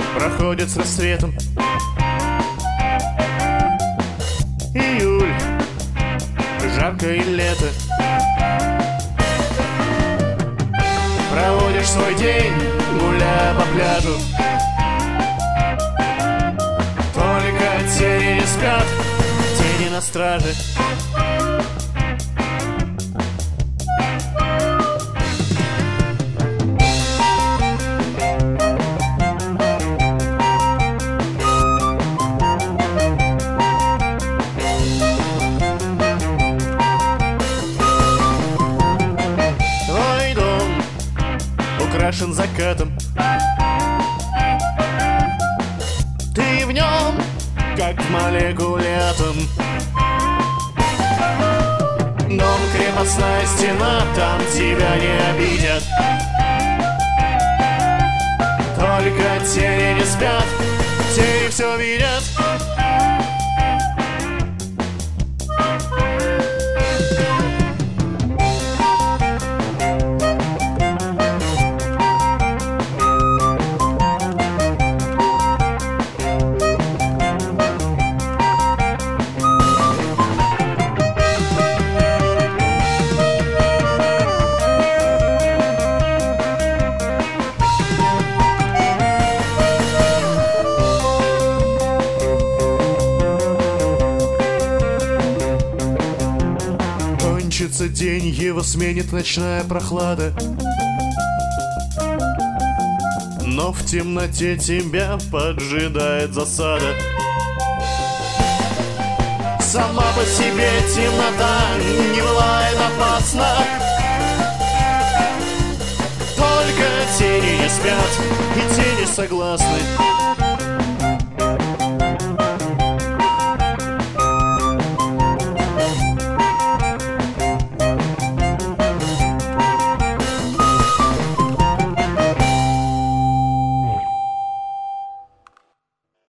проходит с рассветом. Июль, жаркое лето. Проводишь свой день, гуляя по пляжу. Только тени не спят, тени на страже. Украшен закатом. Ты в нем, как в молекуле атом. Дом, крепостная стена, там тебя не обидят. Только тени не спят, тени все видят. Кончится день, его сменит ночная прохлада. Но в темноте тебя поджидает засада. Сама по себе темнота не бывает опасна. Только тени не спят, и тени согласны.